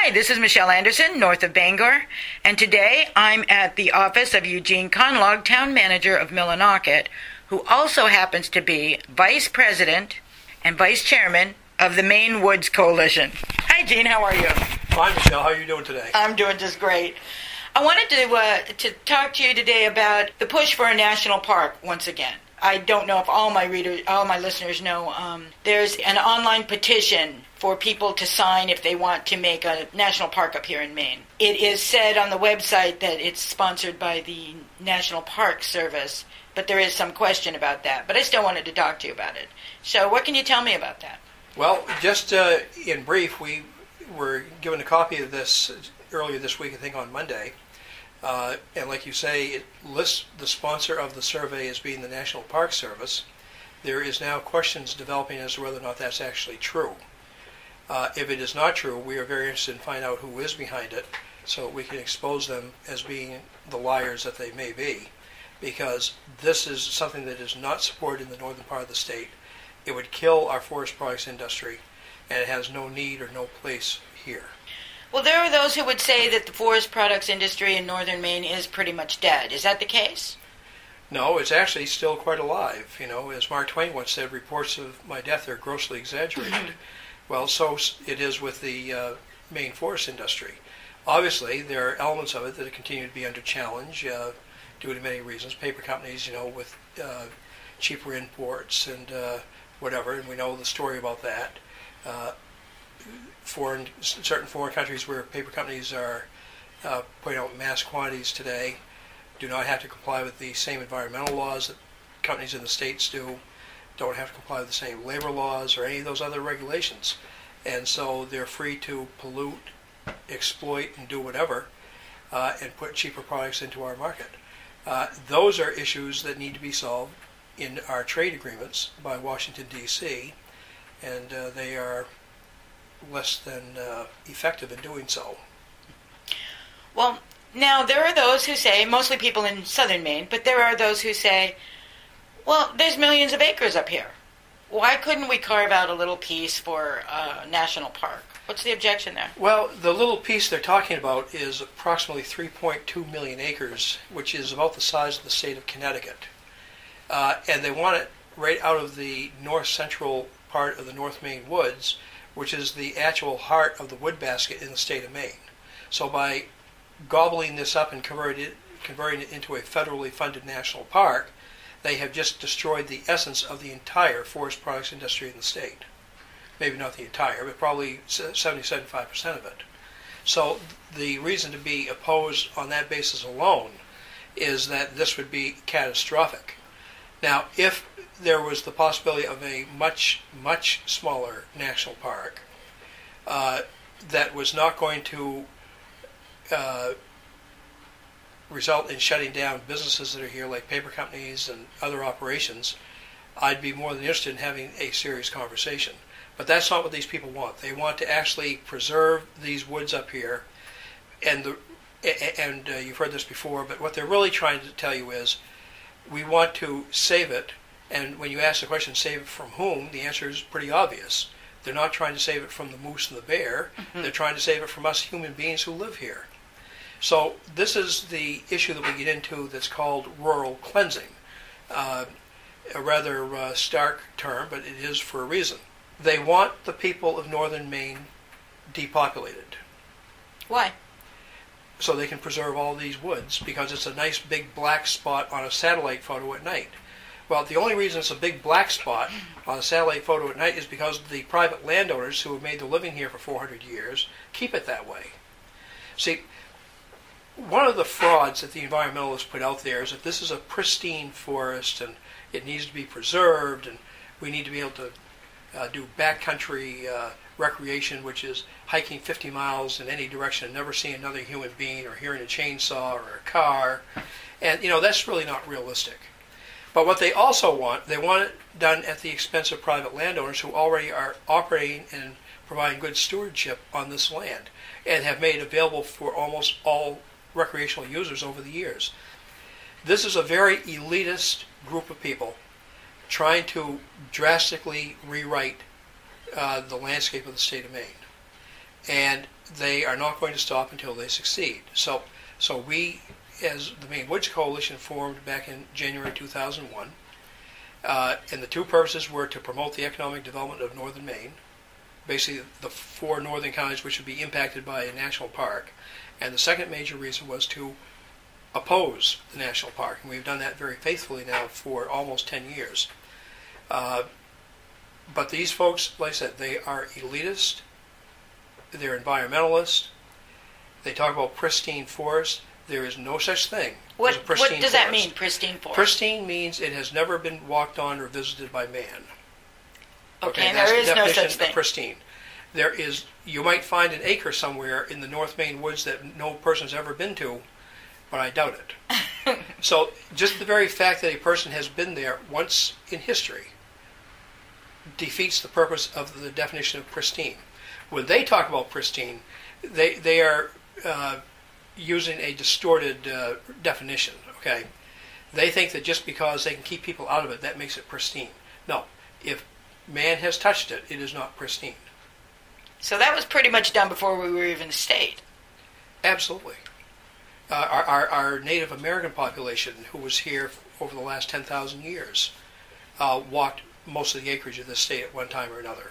Hi, this is Michelle Anderson, north of Bangor, and today I'm at the office of Eugene Conlog, town manager of Millinocket, who also happens to be vice president and vice chairman of the Maine Woods Coalition. Hi, Gene, how are you? Fine, Michelle. How are you doing today? I'm doing just great. I wanted to talk to you today about the push for a national park once again. I don't know if all my listeners know, there's an online petition for people to sign if they want to make a national park up here in Maine. It is said on the website that it's sponsored by the National Park Service, but there is some question about that. But I still wanted to talk to you about it. So what can you tell me about that? Well, just in brief, we were given a copy of this earlier this week, I think on Monday. And like you say, it lists the sponsor of the survey as being the National Park Service. There is now questions developing as to whether or not that's actually true. If it is not true, we are very interested in finding out who is behind it so we can expose them as being the liars that they may be, because this is something that is not supported in the northern part of the state. It would kill our forest products industry, and it has no need or no place here. Well, there are those who would say that the forest products industry in northern Maine is pretty much dead. Is that the case? No, it's actually still quite alive. You know, as Mark Twain once said, reports of my death are grossly exaggerated. Well, so it is with the Maine forest industry. Obviously, there are elements of it that continue to be under challenge due to many reasons. Paper companies, with cheaper imports and whatever, and we know the story about that. Certain foreign countries where paper companies are putting out mass quantities today do not have to comply with the same environmental laws that companies in the States do, don't have to comply with the same labor laws or any of those other regulations. And so they're free to pollute, exploit, and do whatever, and put cheaper products into our market. Those are issues that need to be solved in our trade agreements by Washington, D.C., and they are less than effective in doing so. Well, now there are those who say, mostly people in southern Maine, but there are those who say, well, there's millions of acres up here. Why couldn't we carve out a little piece for a national park? What's the objection there? Well, the little piece they're talking about is approximately 3.2 million acres, which is about the size of the state of Connecticut. And they want it right out of the north-central part of the North Maine woods, which is the actual heart of the wood basket in the state of Maine. So by gobbling this up and converting it into a federally funded national park, they have just destroyed the essence of the entire forest products industry in the state. Maybe not the entire, but probably 70-75% of it. So the reason to be opposed on that basis alone is that this would be catastrophic. Now, if there was the possibility of a much, much smaller national park that was not going to result in shutting down businesses that are here, like paper companies and other operations, I'd be more than interested in having a serious conversation. But that's not what these people want. They want to actually preserve these woods up here, and you've heard this before, but what they're really trying to tell you is, we want to save it, and when you ask the question, save it from whom, the answer is pretty obvious. They're not trying to save it from the moose and the bear. Mm-hmm. They're trying to save it from us human beings who live here. So this is the issue that we get into that's called rural cleansing. A rather stark term, but it is for a reason. They want the people of northern Maine depopulated. Why? So they can preserve all these woods, because it's a nice big black spot on a satellite photo at night. Well, the only reason it's a big black spot on a satellite photo at night is because the private landowners who have made their living here for 400 years keep it that way. See, one of the frauds that the environmentalists put out there is that this is a pristine forest and it needs to be preserved, and we need to be able to do backcountry recreation, which is hiking 50 miles in any direction and never seeing another human being or hearing a chainsaw or a car. And, that's really not realistic. But what they also want, they want it done at the expense of private landowners who already are operating and providing good stewardship on this land and have made it available for almost all recreational users over the years. This is a very elitist group of people trying to drastically rewrite the landscape of the state of Maine. And they are not going to stop until they succeed. So we, as the Maine Woods Coalition, formed back in January 2001, and the two purposes were to promote the economic development of northern Maine, basically the 4 northern counties which would be impacted by a national park, and the second major reason was to oppose the national park, and we've done that very faithfully now for almost 10 years. But these folks, like I said, they are elitist, they're environmentalists, they talk about pristine forest. There is no such thing as a pristine forest. What does that mean, pristine forest? Pristine means it has never been walked on or visited by man. Okay, and that's there is the no definition such thing. of pristine. There is, you might find an acre somewhere in the North Maine woods that no person's ever been to, but I doubt it. So just the very fact that a person has been there once in history defeats the purpose of the definition of pristine. When they talk about pristine, they are using a distorted definition, okay? They think that just because they can keep people out of it, that makes it pristine. No, if man has touched it, it is not pristine. So that was pretty much done before we were even a state. Absolutely. Our Native American population, who was here over the last 10,000 years, walked most of the acreage of this state at one time or another.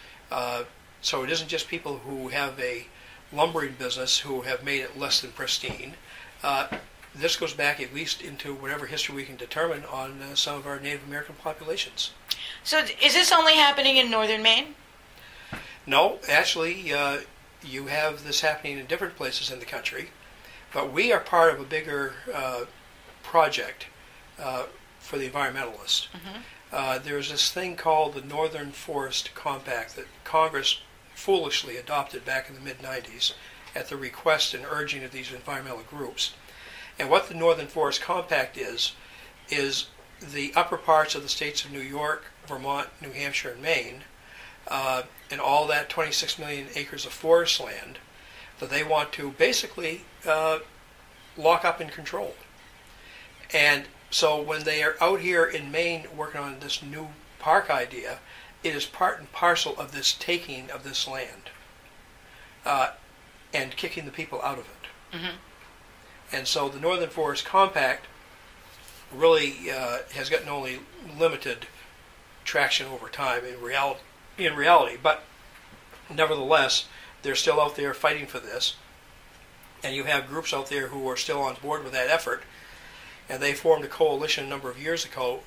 So it isn't just people who have a lumbering business who have made it less than pristine. This goes back at least into whatever history we can determine on some of our Native American populations. So is this only happening in northern Maine? No, actually, you have this happening in different places in the country, but we are part of a bigger project for the environmentalists. Mm-hmm. There's this thing called the Northern Forest Compact that Congress foolishly adopted back in the mid-90s at the request and urging of these environmental groups. And what the Northern Forest Compact is the upper parts of the states of New York, Vermont, New Hampshire, and Maine, and all that 26 million acres of forest land that they want to basically lock up and control. And so when they are out here in Maine working on this new park idea, it is part and parcel of this taking of this land and kicking the people out of it. Mm-hmm. And so the Northern Forest Compact really has gotten only limited traction over time in reality, but nevertheless, they're still out there fighting for this, and you have groups out there who are still on board with that effort, and they formed a coalition a number of years ago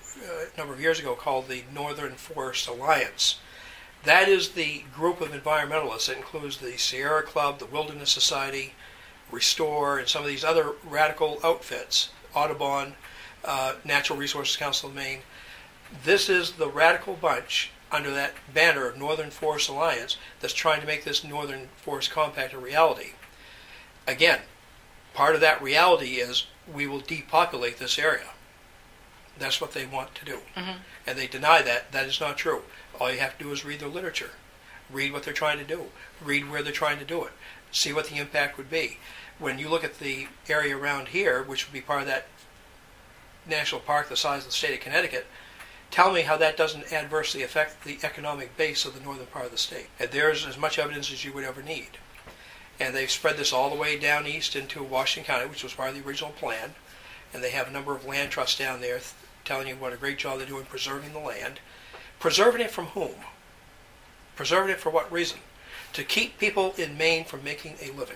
called the Northern Forest Alliance. That is the group of environmentalists that includes the Sierra Club, the Wilderness Society, Restore, and some of these other radical outfits, Audubon, Natural Resources Council of Maine. This is the radical bunch under that banner of Northern Forest Alliance that's trying to make this Northern Forest Compact a reality. Again, part of that reality is we will depopulate this area. That's what they want to do. Mm-hmm. And they deny that. That is not true. All you have to do is read their literature. Read what they're trying to do. Read where they're trying to do it. See what the impact would be. When you look at the area around here, which would be part of that national park the size of the state of Connecticut, tell me how that doesn't adversely affect the economic base of the northern part of the state. And there's as much evidence as you would ever need. And they've spread this all the way down east into Washington County, which was part of the original plan. And they have a number of land trusts down there telling you what a great job they're doing preserving the land. Preserving it from whom? Preserving it for what reason? To keep people in Maine from making a living.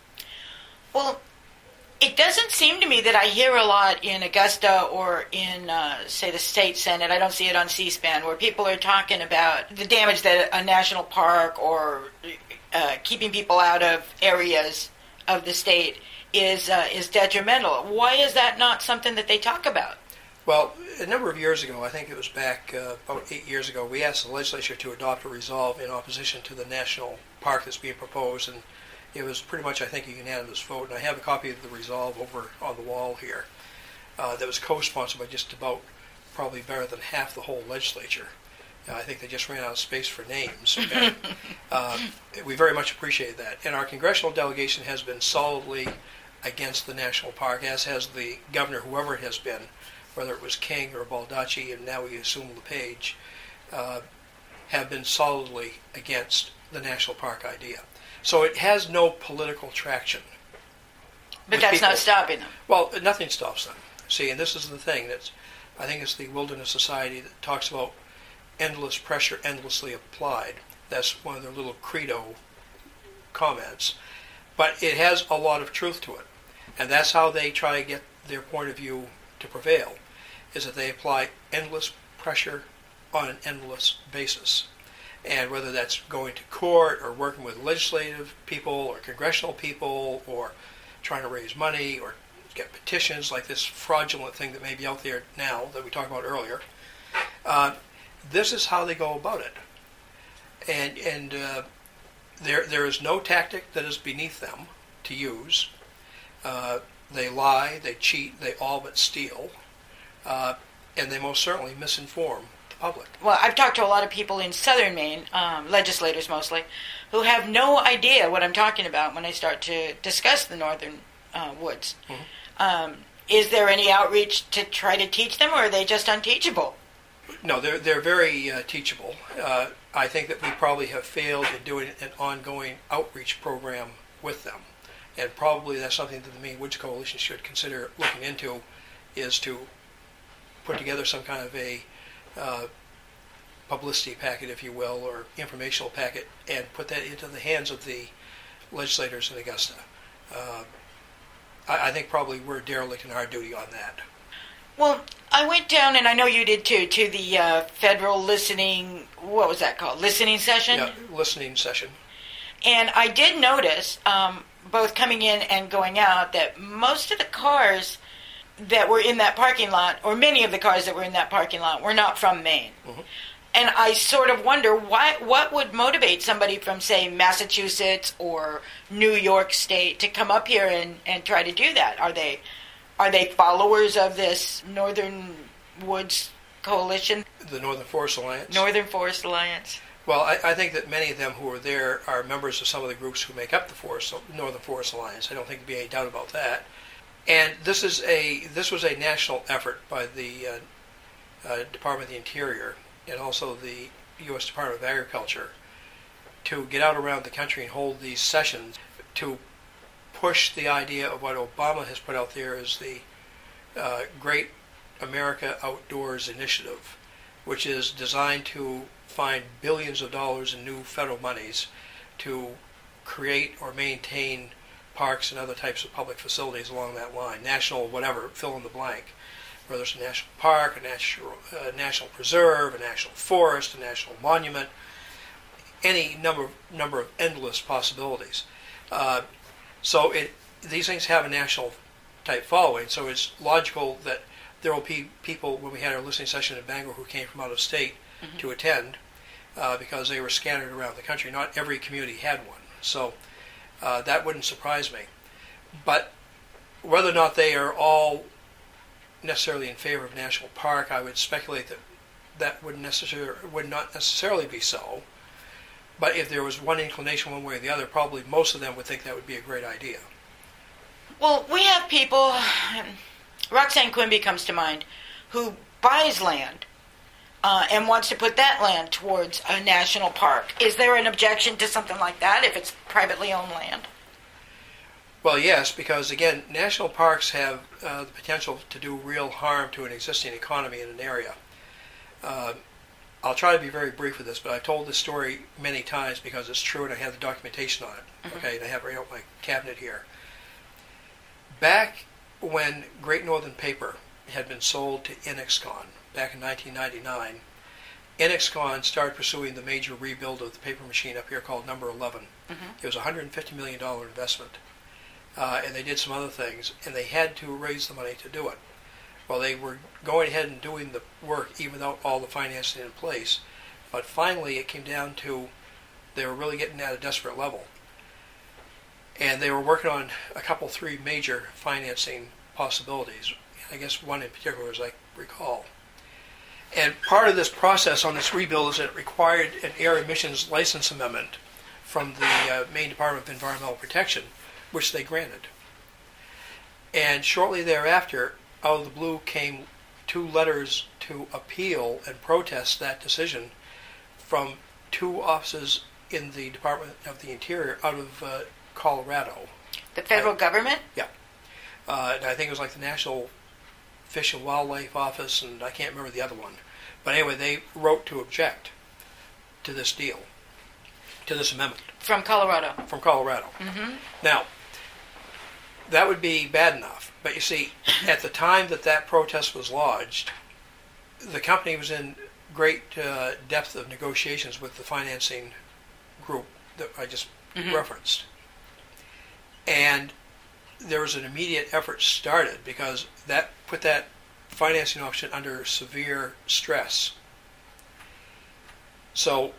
Well, it doesn't seem to me that I hear a lot in Augusta or in, say, the state Senate. I don't see it on C-SPAN, where people are talking about the damage that a national park or keeping people out of areas of the state is detrimental. Why is that not something that they talk about? Well, a number of years ago, I think it was back about 8 years ago, we asked the legislature to adopt a resolve in opposition to the national park that's being proposed, and it was pretty much, I think, a unanimous vote. And I have a copy of the resolve over on the wall here that was co-sponsored by just about probably better than half the whole legislature. I think they just ran out of space for names. Okay? We very much appreciate that. And our congressional delegation has been solidly against the national park, as has the governor, whoever it has been, whether it was King or Baldacci, and now we assume LePage, have been solidly against the national park idea. So it has no political traction. But that's not stopping them. Well, nothing stops them. See, and this is the thing I think it's the Wilderness Society that talks about endless pressure, endlessly applied. That's one of their little credo comments. But it has a lot of truth to it. And that's how they try to get their point of view to prevail, is that they apply endless pressure on an endless basis. And whether that's going to court or working with legislative people or congressional people or trying to raise money or get petitions like this fraudulent thing that may be out there now that we talked about earlier, this is how they go about it. And there is no tactic that is beneath them to use. They lie, they cheat, they all but steal, and they most certainly misinform the public. Well, I've talked to a lot of people in southern Maine, legislators mostly, who have no idea what I'm talking about when I start to discuss the northern woods. Mm-hmm. Is there any outreach to try to teach them, or are they just unteachable? No, they're very teachable. I think that we probably have failed in doing an ongoing outreach program with them. And probably that's something that the Maine Woods Coalition should consider looking into, is to put together some kind of a publicity packet, if you will, or informational packet, and put that into the hands of the legislators in Augusta. I think probably we're derelict in our duty on that. Well, I went down, and I know you did too, to the federal listening, what was that called, listening session? Yeah, listening session. And I did notice, both coming in and going out, that most of the cars that were in that parking lot, or many of the cars that were in that parking lot, were not from Maine. Mm-hmm. And I sort of wonder what would motivate somebody from, say, Massachusetts or New York State to come up here and try to do that? Are they followers of this Northern Woods Coalition? The Northern Forest Alliance? Northern Forest Alliance. Well, I think that many of them who are there are members of some of the groups who make up the Northern Forest Alliance. I don't think there'd be any doubt about that. And this was a national effort by the Department of the Interior and also the U.S. Department of Agriculture to get out around the country and hold these sessions to push the idea of what Obama has put out there as the Great America Outdoors Initiative, which is designed to find billions of dollars in new federal monies to create or maintain parks and other types of public facilities along that line, national whatever, fill in the blank, whether it's a national park, a national preserve, a national forest, a national monument, any number of endless possibilities. So these things have a national type following, so it's logical that there will be people, when we had our listening session in Bangor, who came from out of state mm-hmm. to attend because they were scattered around the country. Not every community had one, so that wouldn't surprise me. But whether or not they are all necessarily in favor of national park, I would speculate that would not necessarily be so. But if there was one inclination one way or the other, probably most of them would think that would be a great idea. Well, we have people, Roxanne Quimby comes to mind, who buys land and wants to put that land towards a national park. Is there an objection to something like that if it's privately owned land? Well, yes, because again, national parks have the potential to do real harm to an existing economy in an area. I'll try to be very brief with this, but I've told this story many times because it's true and I have the documentation on it. Mm-hmm. Okay, and I have it right out my cabinet here. Back when Great Northern Paper had been sold to Inexcon back in 1999, Inexcon started pursuing the major rebuild of the paper machine up here called Number 11. Mm-hmm. It was a $150 million investment. And they did some other things, and they had to raise the money to do it. Well, they were going ahead and doing the work even without all the financing in place. But finally, it came down to they were really getting at a desperate level. And they were working on three major financing possibilities. I guess one in particular, as I recall. And part of this process on this rebuild is that it required an air emissions license amendment from the Maine Department of Environmental Protection, which they granted. And shortly thereafter, out of the blue came 2 letters to appeal and protest that decision from 2 offices in the Department of the Interior out of Colorado. The federal government? Yeah. And I think it was like the National Fish and Wildlife Office, and I can't remember the other one. But anyway, they wrote to object to this deal, to this amendment. From Colorado. From Colorado. Mm-hmm. Now, that would be bad enough. But you see, at the time that protest was lodged, the company was in great depth of negotiations with the financing group that I just referenced. And there was an immediate effort started because that put that financing option under severe stress. So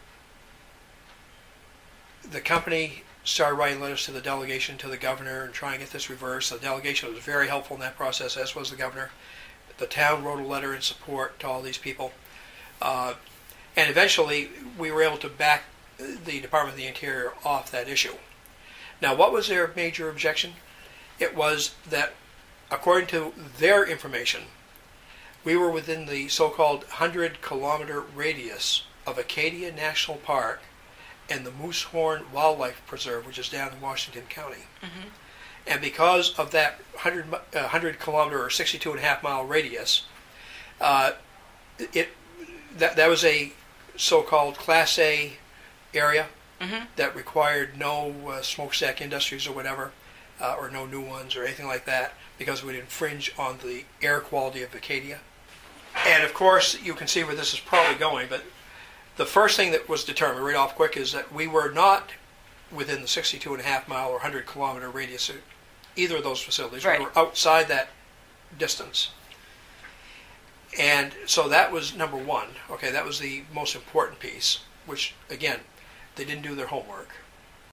the company started writing letters to the delegation, to the governor, and trying to get this reversed. The delegation was very helpful in that process, as was the governor. The town wrote a letter in support to all these people. And eventually, we were able to back the Department of the Interior off that issue. Now, what was their major objection? It was that, according to their information, we were within the so-called 100-kilometer radius of Acadia National Park and the Moosehorn Wildlife Preserve, which is down in Washington County. Mm-hmm. And because of that 100-kilometer or 62.5-mile radius, that was a so-called Class A area that required no smokestack industries or whatever, or no new ones or anything like that, because it would infringe on the air quality of Acadia. And of course, you can see where this is probably going, but the first thing that was determined right off quick is that we were not within the 62.5-mile or 100-kilometer radius of either of those facilities. Right. We were outside that distance. And so that was number one. Okay, that was the most important piece, which, again, they didn't do their homework.